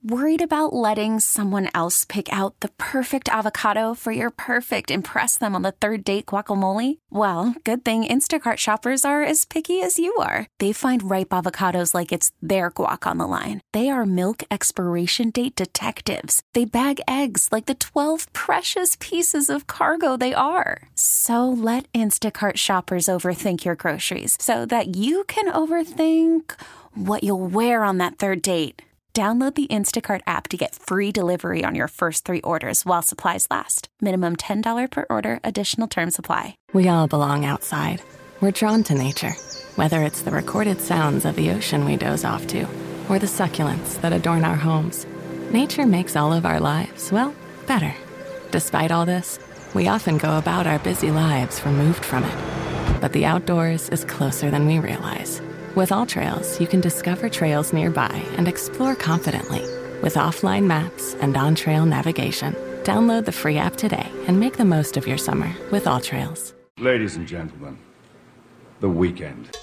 Worried about letting someone else pick out the perfect avocado for your perfect impress them on the third date guacamole? Well, good thing Instacart shoppers are as picky as you are. They find ripe avocados like it's their guac on the line. They are milk expiration date detectives. They bag eggs like the 12 precious pieces of cargo they are. So let Instacart shoppers overthink your groceries so that you can overthink what you'll wear on that third date. Download the Instacart app to get free delivery on your first 3 orders while supplies last. Minimum $10 per order. Additional terms apply. We all belong outside. We're drawn to nature, whether it's the recorded sounds of the ocean we doze off to, or the succulents that adorn our homes. Nature makes all of our lives, well, better. Despite all this, we often go about our busy lives removed from it. But the outdoors is closer than we realize. With AllTrails, you can discover trails nearby and explore confidently. With offline maps and on-trail navigation, download the free app today and make the most of your summer with AllTrails. Ladies and gentlemen, the weekend.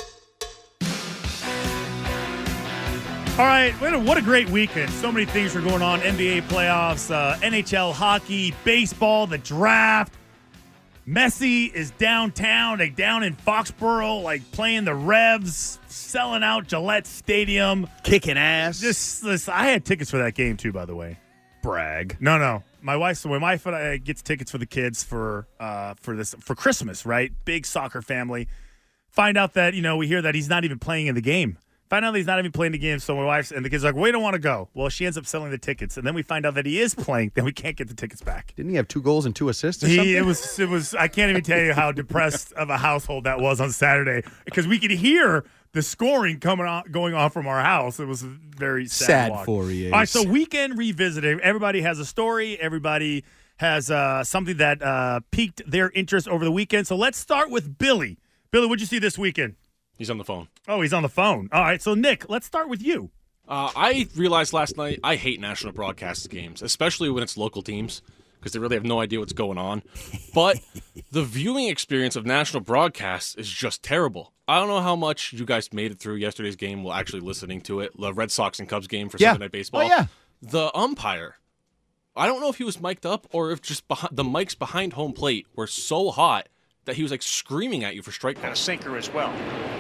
All right, what a great weekend. So many things were going on. NBA playoffs, NHL hockey, baseball, the draft. Messi is downtown, down in Foxborough, playing the Revs, selling out Gillette Stadium. Kicking ass. Listen, I had tickets for that game, too, by the way. Brag. No. My wife gets tickets for the kids for Christmas, right? Big soccer family. Find out that, we hear that he's not even playing in the game. Find out that he's not even playing the game, so my wife and the kids are like, we don't want to go. Well, she ends up selling the tickets, and then we find out that he is playing, then we can't get the tickets back. Didn't he have 2 goals and 2 assists or something? It was. I can't even tell you how depressed of a household that was on Saturday, because we could hear the scoring going on from our house. It was a very sad walk. For you. All right, so weekend revisited. Everybody has a story. Everybody has something that piqued their interest over the weekend. So let's start with Billy. Billy, what'd you see this weekend? He's on the phone. Oh, he's on the phone. All right, so Nick, let's start with you. I realized last night I hate national broadcast games, especially when it's local teams, because they really have no idea what's going on. But the viewing experience of national broadcasts is just terrible. I don't know how much you guys made it through yesterday's game while actually listening to it, the Red Sox and Cubs game for Sunday Night Baseball. Oh, yeah. The umpire, I don't know if he was mic'd up or if just the mics behind home plate were so hot that he was screaming at you for strike count. A sinker as well.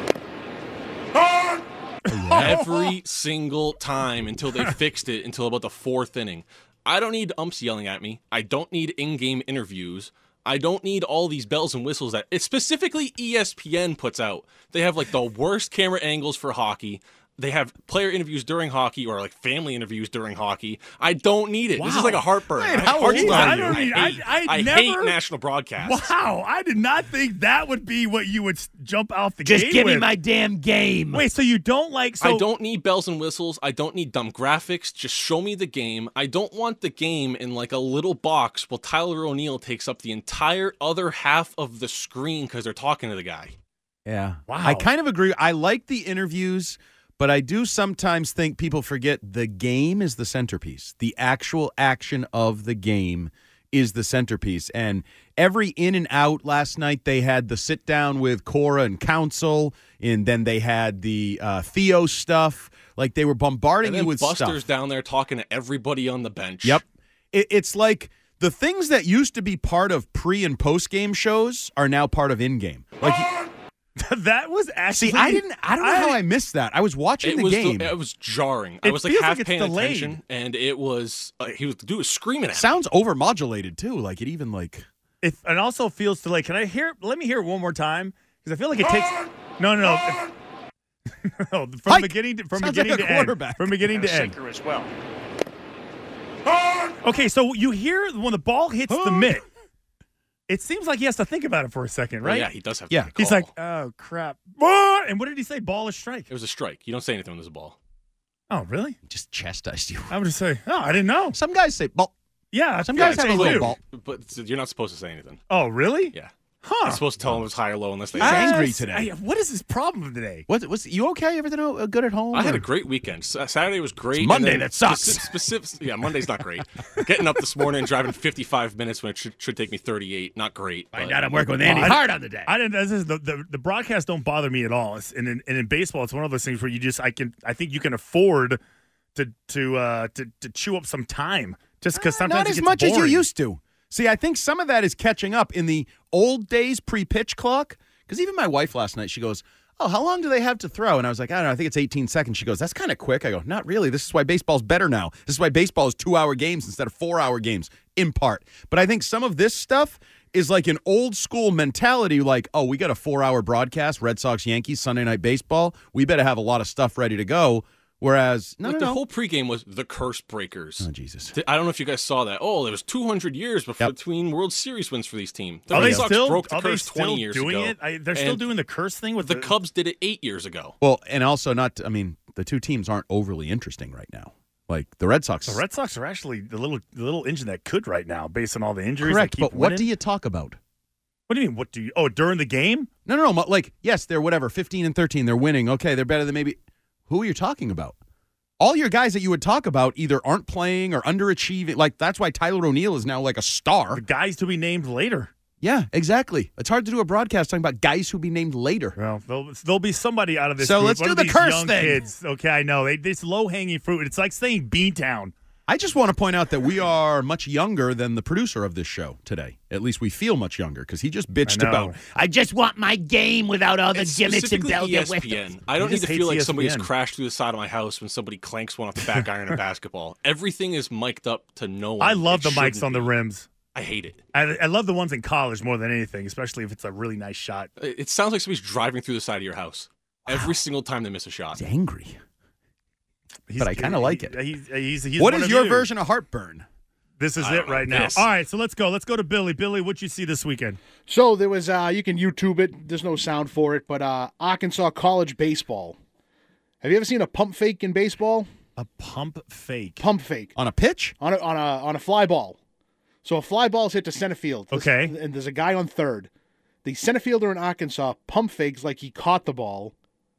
Every single time until they fixed it until about the 4th inning. I don't need umps yelling at me. I don't need in-game interviews. I don't need all these bells and whistles that specifically ESPN puts out. They have the worst camera angles for hockey. They have player interviews during hockey or family interviews during hockey. I don't need it. Wow. This is a heartburn. Man, how old are you? I hate national broadcasts. Wow, I did not think that would be what you would jump off the game with. Just give me my damn game. Wait, so you don't I don't need bells and whistles. I don't need dumb graphics. Just show me the game. I don't want the game in a little box while Tyler O'Neill takes up the entire other half of the screen because they're talking to the guy. Yeah. Wow. I kind of agree. I like the interviews, but I do sometimes think people forget the game is the centerpiece. The actual action of the game is the centerpiece. And every in and out last night, they had the sit down with Cora and Council, and then they had the Theo stuff. They were bombarding you with Buster's stuff. down there talking to everybody on the bench. Yep. It's like the things that used to be part of pre- and post-game shows are now part of in-game. That was actually. See, I don't know how I missed that. I was watching the game. It was jarring. It I was feels half it's paying delayed. attention, and it was the dude was screaming at me. Sounds overmodulated too. It even It also feels to Can I hear? Let me hear it one more time because I feel like it takes. No. No, from beginning to end. From beginning to end. Sinker as well. Okay, so you hear when the ball hits the mitt. It seems like he has to think about it for a second, right? Oh, yeah, he does have to make a He's call. like, oh, crap. And what did he say? Ball or strike? It was a strike. You don't say anything when there's a ball. Oh, really? just chastised you. I would just say, oh, I didn't know. Some guys say ball. Yeah. Some guys have a little ball. But you're not supposed to say anything. Oh, really? Yeah. Huh. I'm supposed to tell him it was high or low unless they He's say angry anything. today. What is his problem today? Was you okay? Everything good at home? I had a great weekend. Saturday was great. It's Monday and then that sucks. Yeah, Monday's not great. Getting up this morning and driving 55 minutes when it should take me 38, not great. Find out I'm working with Andy hard on the day. I didn't. The broadcasts don't bother me at all. And in baseball, it's one of those things where I think you can afford to chew up some time just because sometimes not it as gets much as you boring. used to. See, I think some of that is catching up in the old days pre-pitch clock. Because even my wife last night, she goes, "Oh, how long do they have to throw?" And I was like, "I don't know. I think it's 18 seconds." She goes, "That's kind of quick." I go, "Not really. This is why baseball's better now. This is why baseball is 2-hour games instead of 4-hour games, in part." But I think some of this stuff is like an old school mentality, like, "Oh, we got a 4-hour broadcast, Red Sox, Yankees, Sunday Night Baseball. We better have a lot of stuff ready to go." Whereas, the whole pregame was the curse breakers. Oh, Jesus. I don't know if you guys saw that. Oh, there was 200 years between World Series wins for these teams. The Are Red they Sox still broke the are they curse still 20 years doing ago. it? They're still doing the curse thing with the Cubs did it 8 years ago. Well, and also the two teams aren't overly interesting right now. Like the Red Sox. The Red Sox are actually the little engine that could right now, based on all the injuries. Correct, they keep but what winning. do you talk about? What do you mean? What do you? Oh, during the game? No. Like, yes, they're 15 and 13. They're winning. Okay, they're better than maybe. Who are you talking about? All your guys that you would talk about either aren't playing or underachieving. Like, that's why Tyler O'Neill is now like a star. The guys to be named later. Yeah, exactly. It's hard to do a broadcast talking about guys who be named later. Well, there'll be somebody out of this So group. let's One do of the these curse young thing. Kids. Okay, I know. It's low-hanging fruit. It's like saying Beantown. I just want to point out that we are much younger than the producer of this show today. At least we feel much younger because he just bitched I know. about, "I just want my game without all the It's gimmicks and specifically bells and ESPN. whistles." I don't He need just to feel like hates somebody's ESPN. crashed through the side of my house when somebody clanks one off the back iron of basketball. Everything is mic'd up to no one. I love the It mics shouldn't on the be. rims. I hate it. I love the ones in college more than anything, especially if it's a really nice shot. It sounds like somebody's driving through the side of your house every single time they miss a shot. He's angry. But I kinda like it. He's What one is of your you. version of heartburn? This is I it don't know right now. this. All right, so let's go. Let's go to Billy. Billy, what'd you see this weekend? So there was, you can YouTube it. There's no sound for it, but Arkansas college baseball. Have you ever seen a pump fake in baseball? A pump fake. Pump fake On a pitch? on a fly ball. So a fly ball is hit to center field. Okay. And there's a guy on third. The center fielder in Arkansas pump fakes like he caught the ball,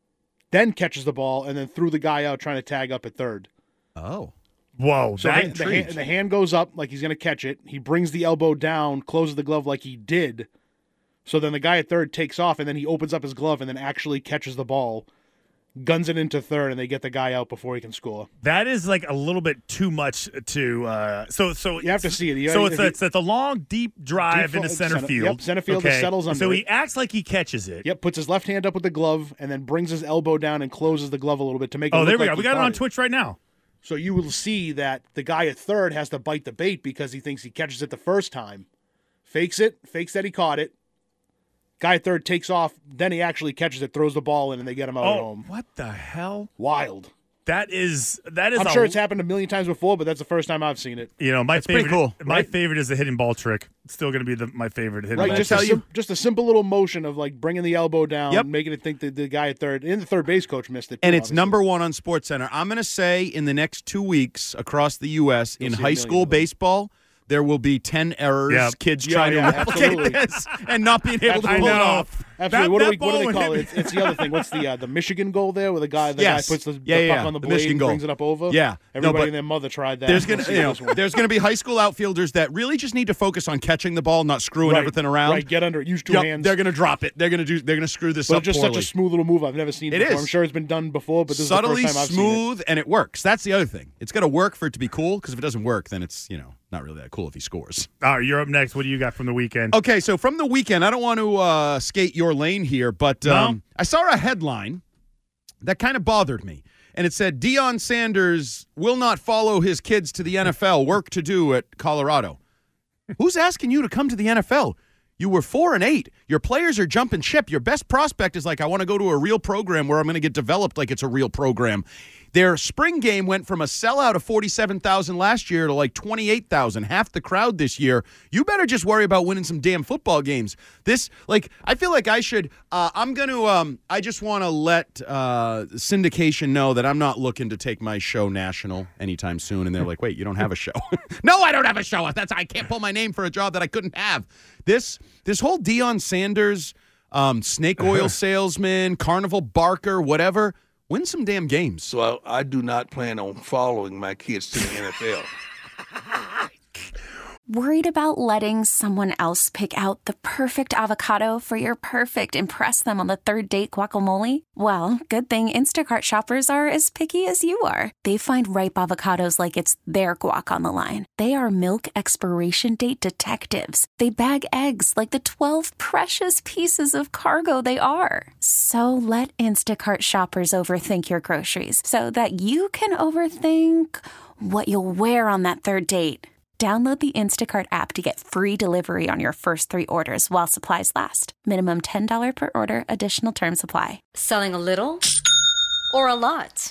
then catches the ball, and then threw the guy out trying to tag up at third. Oh. Whoa, So that the hand goes up like he's going to catch it. He brings the elbow down, closes the glove like he did. So then the guy at third takes off, and then he opens up his glove and then actually catches the ball, guns it into third, and they get the guy out before he can score. That is like a little bit too much to. So You have to see it. So it's a long, deep drive into center field. Yep, center field Okay. settles under So it. he acts like he catches it. Yep, puts his left hand up with the glove and then brings his elbow down and closes the glove a little bit to make it Oh, look there we like go. he We got it caught on Twitch right now. So you will see that the guy at third has to bite the bait because he thinks he catches it the first time. Fakes that he caught it. Guy at third takes off, then he actually catches it, throws the ball in, and they get him out at Oh, home. what the hell? Wild. That is. I'm sure it's happened a million times before, but that's the first time I've seen it. You know, my pretty favorite. cool, My right? favorite is the hidden ball trick. It's still going to be my favorite hidden Right, ball just trick. just a simple little motion of like bringing the elbow down, Yep. making it think that the guy at third, and the third base coach missed it. And too, it's obviously. number one on SportsCenter. I'm going to say in the next 2 weeks across the U.S. in You'll see a high million school of them. baseball, there will be 10 errors, Yep. kids Yeah, trying yeah, to replicate absolutely. this and not being able to I pull it know. off. Absolutely. That What do ball they would call hit it? It's the other thing. What's the Michigan goal there, where the guy Yes. puts the Yeah, puck on the the blade Michigan and goal. brings it up over? Yeah. No, Everybody but and their mother tried that. There's We'll gonna, see you know, this one. there's going to be high school outfielders that really just need to focus on catching the ball, not screwing Right, everything around. Right, get under it. Use two Yep, hands. they're going to drop it. They're going to screw this But up it's just poorly. such a smooth little move. I've never seen it It before. is. I'm sure it's been done before, but this Subtly is the first time I've seen it. smooth, and it works. That's the other thing. It's got to work for it to be cool, because if it doesn't work, then it's, not really that cool if he scores. All right, you're up next. What do you got from the weekend? Okay, so from the weekend, I don't want to skate your lane here, but No? I saw a headline that kind of bothered me. And it said, Deion Sanders will not follow his kids to the NFL, work to do at Colorado. Who's asking you to come to the NFL? You were 4-8. Your players are jumping ship. Your best prospect is like, I want to go to a real program where I'm going to get developed like it's a real program. Their spring game went from a sellout of 47,000 last year to like 28,000, half the crowd this year. You better just worry about winning some damn football games. I feel like I should, I just want to let syndication know that I'm not looking to take my show national anytime soon. And they're like, wait, you don't have a show. No, I don't have a show. I can't pull my name for a job that I couldn't have. This whole Deion Sanders, snake oil salesman, carnival barker, whatever, win some damn games. So I do not plan on following my kids to the NFL. Worried about letting someone else pick out the perfect avocado for your perfect impress them on the third date guacamole? Well, good thing Instacart shoppers are as picky as you are. They find ripe avocados like it's their guac on the line. They are milk expiration date detectives. They bag eggs like the 12 precious pieces of cargo they are. So let Instacart shoppers overthink your groceries so that you can overthink what you'll wear on that third date. Download the Instacart app to get free delivery on your first 3 orders while supplies last. Minimum $10 per order. Additional terms apply. Selling a little or a lot?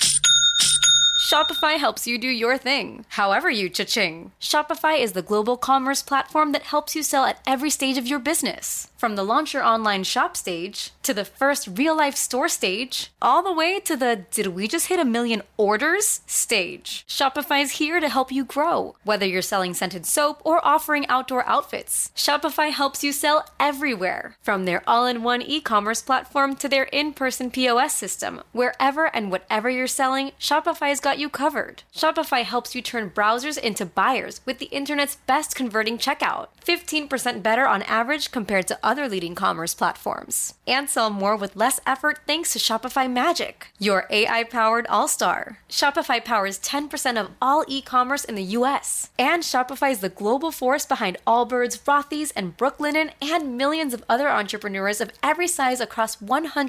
Shopify helps you do your thing, however you cha-ching. Shopify is the global commerce platform that helps you sell at every stage of your business. From the launch your online shop stage, to the first real-life store stage, all the way to the did we just hit 1 million orders stage. Shopify's here to help you grow. Whether you're selling scented soap or offering outdoor outfits, Shopify helps you sell everywhere. From their all-in-one e-commerce platform to their in-person POS system, wherever and whatever you're selling, Shopify's got you covered. Shopify helps you turn browsers into buyers with the internet's best converting checkout. 15% better on average compared to other leading commerce platforms. And sell more with less effort thanks to Shopify Magic, your AI-powered all-star. Shopify powers 10% of all e-commerce in the US. And Shopify is the global force behind Allbirds, Rothy's, and Brooklinen, and millions of other entrepreneurs of every size across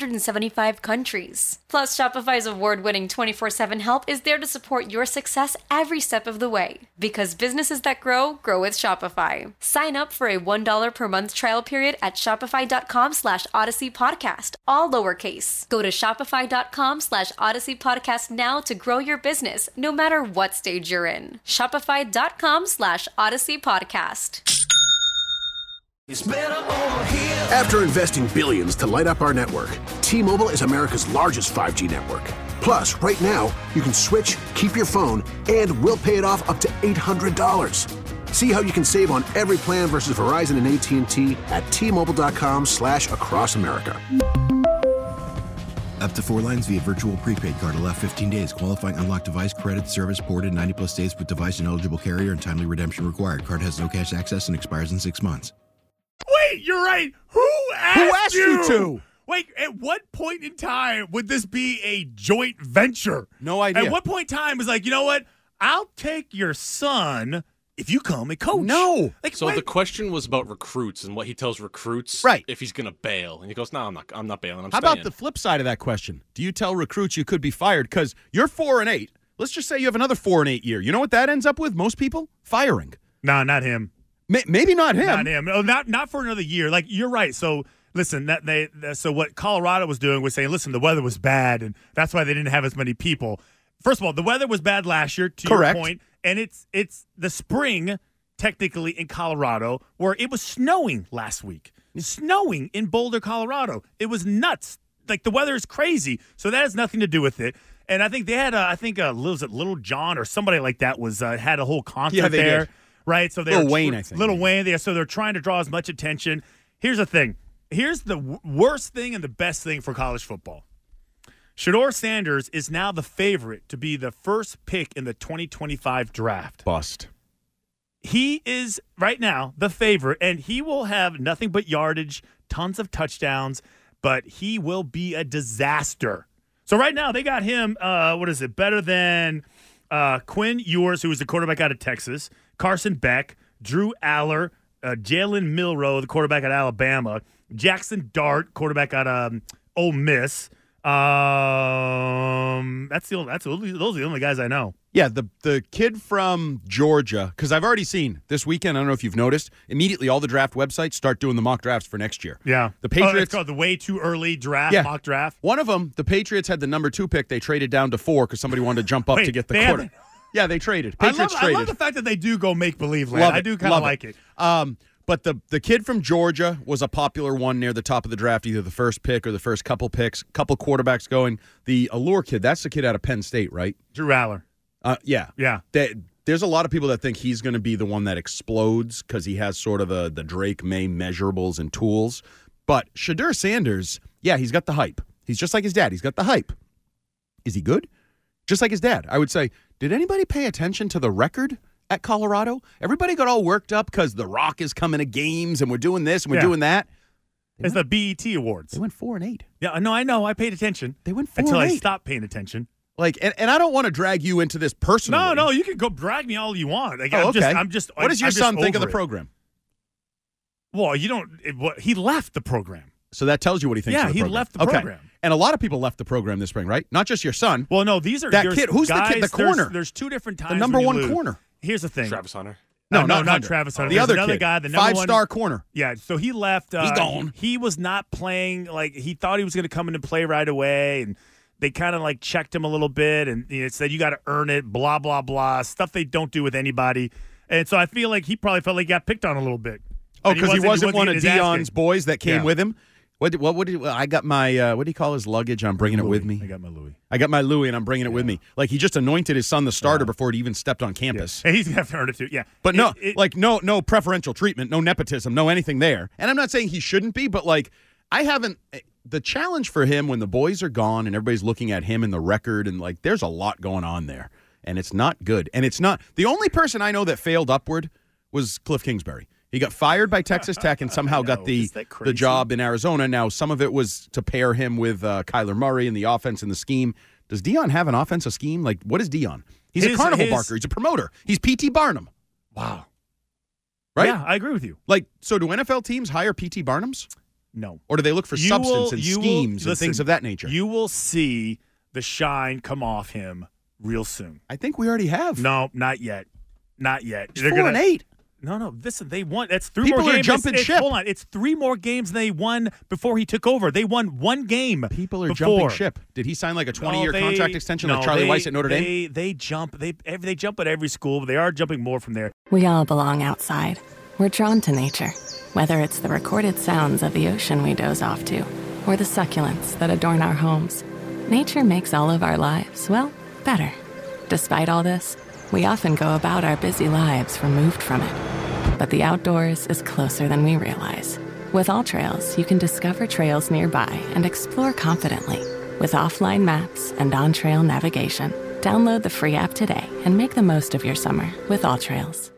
175 countries. Plus, Shopify's award-winning 24/7 help is there to support your success every step of the way. Because businesses that grow, grow with Shopify. Sign up for a $1 per month trial period at shopify.com/Odyssey Podcast, all lowercase. Go to shopify.com/Odyssey Podcast now to grow your business, no matter what stage you're in. Shopify.com/Odyssey Podcast. After investing billions to light up our network, T-Mobile is America's largest 5G network. Plus, right now, you can switch, keep your phone, and we'll pay it off up to $800. See how you can save on every plan versus Verizon and AT&T at T-Mobile.com/across America. Up to 4 lines via virtual prepaid card. Allow 15 days. Qualifying unlocked device credit service ported 90+ states with device and eligible carrier and timely redemption required. Card has no cash access and expires in 6 months. Wait, you're right. Who asked you to? Wait, at what point in time would this be a joint venture? No idea. At what point in time was like, you know what? I'll take your son if you come and coach. No. So the question was about recruits and what he tells recruits right. if he's going to bail. And he goes, no, I'm not bailing. I'm How staying. about the flip side of that question? Do you tell recruits you could be fired because you're 4-8? Let's just say you have another 4-8 year. You know what that ends up with? Most people? Firing. No, not him. Maybe not him. Not him. Oh, not for another year. Like, you're right. So listen, so what Colorado was doing was saying, listen, the weather was bad, and that's why they didn't have as many people. First of all, the weather was bad last year, to Correct. your point, and it's the spring, technically, in Colorado, where it was snowing last week. Snowing in Boulder, Colorado. It was nuts. Like, the weather is crazy, so that has nothing to do with it. And I think they had, was it Little John or somebody like that was had a whole concert there. Did. Right? So Lil Wayne, I think. Lil Wayne there. So they're trying to draw as much attention. Here's the thing. Here's the worst thing and the best thing for college football. Shedeur Sanders is now the favorite to be the first pick in the 2025 draft. Bust. He is right now the favorite, and he will have nothing but yardage, tons of touchdowns, but he will be a disaster. So right now they got him, better than Quinn Ewers, who was the quarterback out of Texas, Carson Beck, Drew Aller, Jalen Milroe, the quarterback at Alabama, Jackson Dart, quarterback at Ole Miss. Those are the only guys I know. Yeah, the kid from Georgia, because I've already seen this weekend, I don't know if you've noticed, immediately all the draft websites start doing the mock drafts for next year. Yeah. The Patriots. It's called the way too early draft, mock draft. One of them, the Patriots had the number 2 pick. They traded down to 4 because somebody wanted to jump up to get the quarter. Yeah, they traded. Patriots traded. I love the fact that they do go make-believe land. I do kind of like it. But the kid from Georgia was a popular one near the top of the draft, either the first pick or the first couple picks, couple quarterbacks going. The Allure kid, that's the kid out of Penn State, right? Drew Aller. Yeah. There's a lot of people that think he's going to be the one that explodes because he has sort of the Drake May measurables and tools. But Shedeur Sanders, yeah, he's got the hype. He's just like his dad. He's got the hype. Is he good? Just like his dad. I would say, did anybody pay attention to the record at Colorado? Everybody got all worked up because The Rock is coming to games and we're doing this and we're doing that. It's the BET Awards. They went 4-8. Yeah, no, I know. I paid attention. They went 4-8. Until I stopped paying attention. Like, and I don't want to drag you into this personally. No, you can go drag me all you want. Like, okay. I'm just. What does your son think of the program? Well, he left the program. So that tells you what he thinks of the program. Yeah, he left the program. And a lot of people left the program this spring, right? Not just your son. Well, no, these are that kid. Who's guys, the kid? The corner. There's two different times. The number one corner. Here's the thing. Travis Hunter. No, not Travis Hunter. The other another kid. guy, the number 5-star corner. Yeah, so he left. He's gone. He was not playing. Like, he thought he was going to come in and play right away, and they kind of like checked him a little bit and said you got to earn it. Blah blah blah. Stuff they don't do with anybody. And so I feel like he probably felt like he got picked on a little bit. Oh, because he wasn't one of Dion's boys that came with him. What did I got my what do you call his luggage? I'm bringing Louis. it with me. I got my Louis, and I'm bringing it with me. Like, he just anointed his son the starter before he even stepped on campus. Yeah. And he's gonna have to earn it too. Yeah, but no preferential treatment, no nepotism, no anything there. And I'm not saying he shouldn't be, but like, I haven't. The challenge for him when the boys are gone and everybody's looking at him and the record and like, there's a lot going on there, and it's not good. And it's not the only person I know that failed upward was Cliff Kingsbury. He got fired by Texas Tech and somehow got the job in Arizona. Now, some of it was to pair him with Kyler Murray and the offense and the scheme. Does Dion have an offensive scheme? Like, what is Dion? He's a carnival barker. He's a promoter. He's P.T. Barnum. Wow. Right? Yeah, I agree with you. Like, so do NFL teams hire P.T. Barnums? No. Or do they look for substance and schemes and things of that nature? You will see the shine come off him real soon. I think we already have. No, not yet. Not yet. It's 4-8. No. Listen, they won. That's three People more games. People are jumping ship. Hold on. It's 3 more games they won before he took over. They won 1 game. People are jumping ship. Did he sign like a 20-year contract extension like Charlie Weiss at Notre Dame? They jump. They jump at every school, but they are jumping more from there. We all belong outside. We're drawn to nature, whether it's the recorded sounds of the ocean we doze off to, or the succulents that adorn our homes. Nature makes all of our lives, well, better. Despite all this, we often go about our busy lives removed from it. But the outdoors is closer than we realize. With AllTrails, you can discover trails nearby and explore confidently. With offline maps and on-trail navigation, download the free app today and make the most of your summer with AllTrails.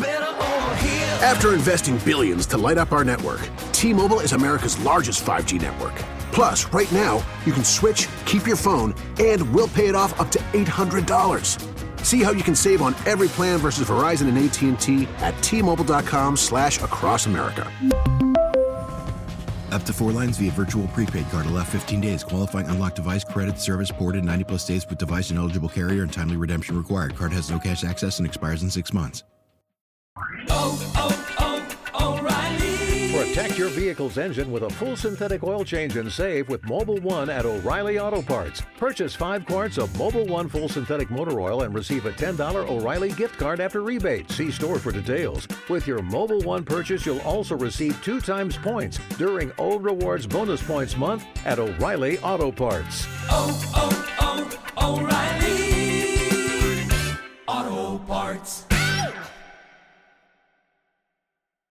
After investing billions to light up our network, T-Mobile is America's largest 5G network. Plus, right now, you can switch, keep your phone, and we'll pay it off up to $800. See how you can save on every plan versus Verizon and AT&T at T-Mobile.com/across America. Up to 4 lines via virtual prepaid card. Allow 15 days. Qualifying unlocked device credit service ported 90+ states with device and eligible carrier and timely redemption required. Card has no cash access and expires in 6 months. O'Reilly. Protect your vehicle's engine with a full synthetic oil change and save with Mobil 1 at O'Reilly Auto Parts. Purchase 5 quarts of Mobil 1 full synthetic motor oil and receive a $10 O'Reilly gift card after rebate. See store for details. With your Mobil 1 purchase, you'll also receive 2 times points during O Rewards Bonus Points Month at O'Reilly Auto Parts. O'Reilly Auto Parts.